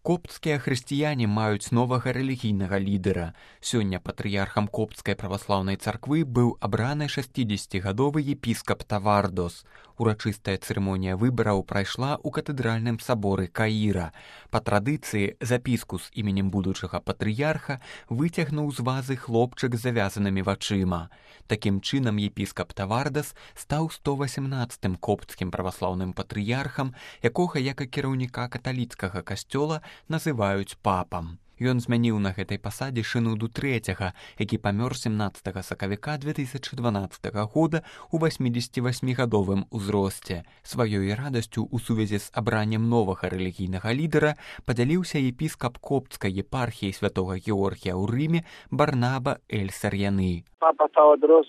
Копцкія хрысціяне маюць новага рэлігійнага лідара. Сёння патрыярхам Копцкай праваслаўнай царквы быў абраны 60-гадовы епіскап Тавардос. Урачыстая цырымонія выбараў прайшла ў катэдральным саборы Каіра. Па традыцыі запіску з іменем будучага патрыярха выцягнуў з вазы хлопчык з завязанымі вачыма. Такім чынам епіскап Тавардас стаў 118-м копцкім праваслаўным патрыярхам, якога як і кіраўніка каталіцкага касцёла называюць папам. Ён змяніў на гэтай пасадзе Шынуду III, які памёр 17 сакавіка 2012 года ў 88-гадовым узросце. Сваёй радасцю ў сувязі з абраннем новага рэлігійнага лідара падзяліўся епіскап Копцкай епархіі святога Георгія ў Рыме Барнаба Эль-Сарьяны. Папа Тавардос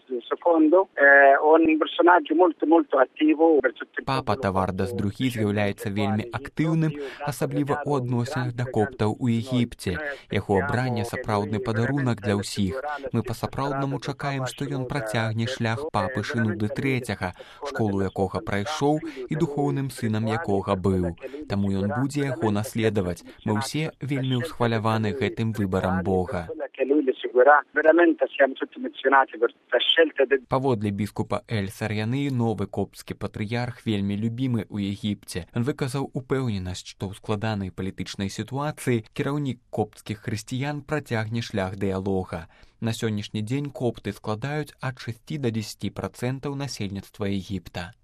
II з'яўляецца вельмі актыўным, асабліва ў адносінах да коптаў у Егіпце. Яго абранне сапраўдны падарунак для ўсіх. Мы па-сапраўднаму чакаем, што ён працягне шлях папы Шынуды III, школу якога прайшоў і духоўным сынам якога быў. Таму ён будзе яго наследаваць. Мы ўсе вельмі ўсхваляваны гэтым выбарам Бога. Паводле біскупа Эль-Сарьяны, новы копцкі патрыярх вельмі любімы ў Егіпце. Ён выказаў упэўненасць, што ў складанай палітычнай сітуацыі кіраўнік копцкіх хрысціян працягне шлях дыялога. На сённяшні дзень копты складаюць ад 6 до 10% насельніцтва Егіпта.